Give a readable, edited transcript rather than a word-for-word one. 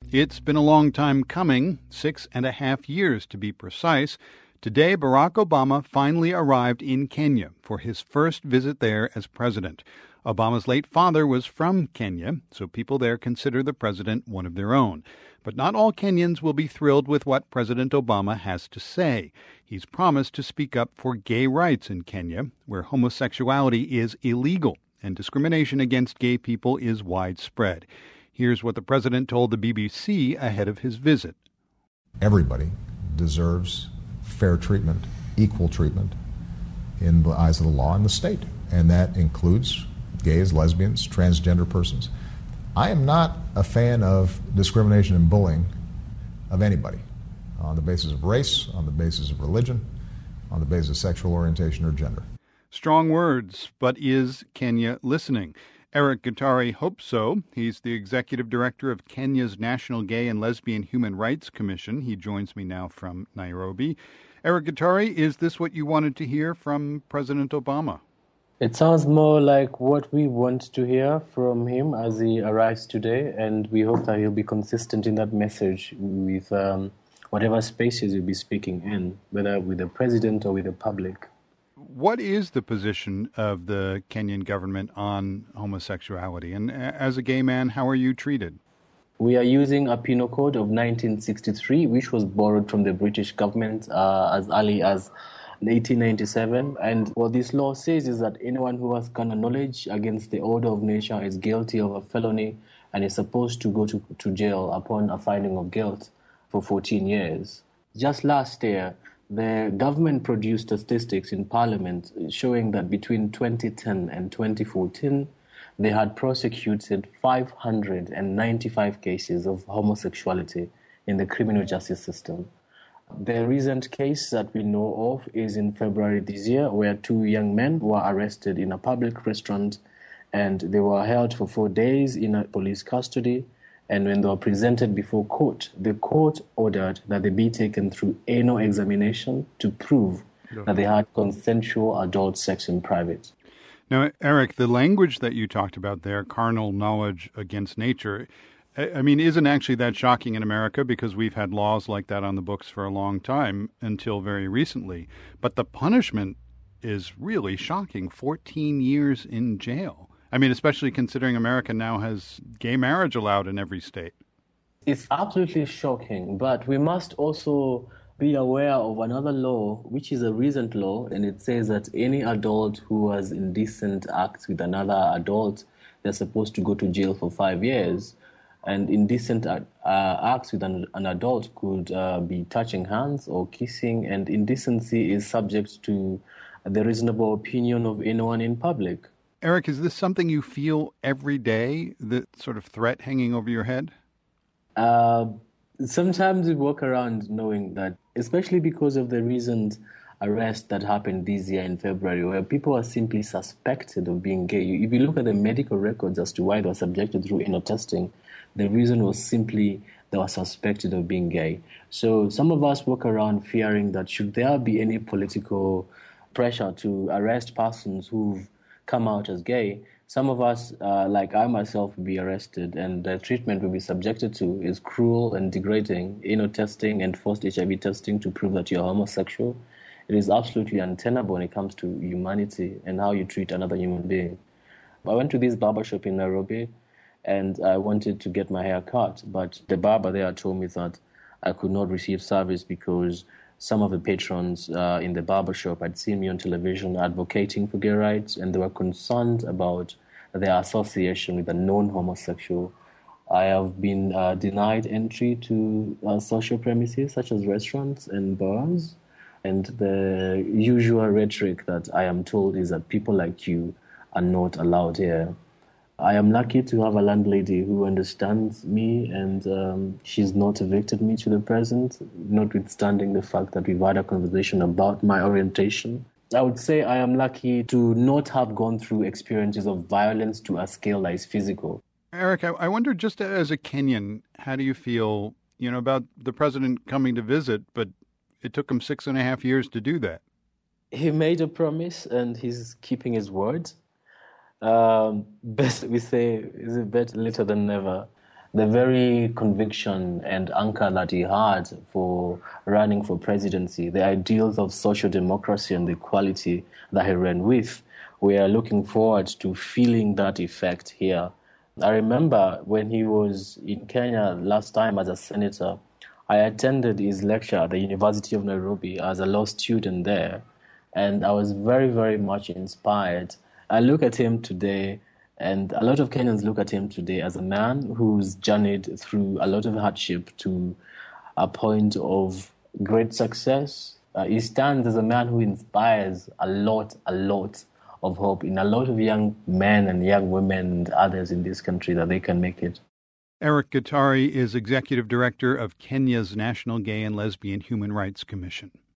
It's been a long time coming, 6.5 years to be precise. Today, Barack Obama finally arrived in Kenya for his first visit there as president. Obama's late father was from Kenya, so people there consider the president one of their own. But not all Kenyans will be thrilled with what President Obama has to say. He's promised to speak up for gay rights in Kenya, where homosexuality is illegal and discrimination against gay people is widespread. Here's what the president told the BBC ahead of his visit. Everybody deserves fair treatment, equal treatment in the eyes of the law and the state. And that includes gays, lesbians, transgender persons. I am not a fan of discrimination and bullying of anybody on the basis of race, on the basis of religion, on the basis of sexual orientation or gender. Strong words, but is Kenya listening? Eric Gitari hopes so. He's the executive director of Kenya's National Gay and Lesbian Human Rights Commission. He joins me now from Nairobi. Eric Gitari, is this what you wanted to hear from President Obama? It sounds more like what we want to hear from him as he arrives today, and we hope that he'll be consistent in that message with whatever spaces he'll be speaking in, whether with the president or with the public. What is the position of the Kenyan government on homosexuality? And as a gay man, how are you treated? We are using a penal code of 1963, which was borrowed from the British government as early as 1897. And what this law says is that anyone who has carnal knowledge against the order of nature is guilty of a felony and is supposed to go to jail upon a finding of guilt for 14 years. Just last year, the government produced statistics in Parliament showing that between 2010 and 2014, they had prosecuted 595 cases of homosexuality in the criminal justice system. The recent case that we know of is in February this year, where two young men were arrested in a public restaurant and they were held for 4 days in a police custody. And when they were presented before court, the court ordered that they be taken through anal examination to prove that they had consensual adult sex in private. Now, Eric, the language that you talked about there, carnal knowledge against nature, I mean, isn't actually that shocking in America because we've had laws like that on the books for a long time until very recently. But the punishment is really shocking, 14 years in jail. I mean, especially considering America now has gay marriage allowed in every state. It's absolutely shocking, but we must also be aware of another law, which is a recent law, and it says that any adult who has indecent acts with another adult, they're supposed to go to jail for 5 years. And indecent acts with an adult could be touching hands or kissing, and indecency is subject to the reasonable opinion of anyone in public. Eric, is this something you feel every day, the sort of threat hanging over your head? Sometimes we walk around knowing that, especially because of the recent arrest that happened this year in February, where people are simply suspected of being gay. If you look at the medical records as to why they were subjected through anal testing, the reason was simply they were suspected of being gay. So some of us walk around fearing that should there be any political pressure to arrest persons who've come out as gay, some of us, like I myself, will be arrested, and the treatment we'll be subjected to is cruel and degrading. Anal testing and forced HIV testing to prove that you're homosexual. It is absolutely untenable when it comes to humanity and how you treat another human being. I went to this barbershop in Nairobi, and I wanted to get my hair cut, but the barber there told me that I could not receive service because some of the patrons in the barbershop had seen me on television advocating for gay rights, and they were concerned about their association with a known homosexual. I have been denied entry to social premises such as restaurants and bars, and the usual rhetoric that I am told is that people like you are not allowed here. I am lucky to have a landlady who understands me, and she's not evicted me to the present, notwithstanding the fact that we've had a conversation about my orientation. I would say I am lucky to not have gone through experiences of violence to a scale that is physical. Eric, I wonder, just as a Kenyan, how do you feel, about the president coming to visit, but it took him 6.5 years to do that? He made a promise, and he's keeping his word. Best we say is a bet later than never. the very conviction and anchor that he had for running for presidency, the ideals of social democracy and the equality that he ran with, we are looking forward to feeling that effect here. I remember when he was in Kenya last time as a senator, I attended his lecture at the University of Nairobi as a law student there, and I was very, very much inspired. I look at him today, and a lot of Kenyans look at him today as a man who's journeyed through a lot of hardship to a point of great success. He stands as a man who inspires a lot of hope in a lot of young men and young women and others in this country that they can make it. Eric Gitari is Executive Director of Kenya's National Gay and Lesbian Human Rights Commission.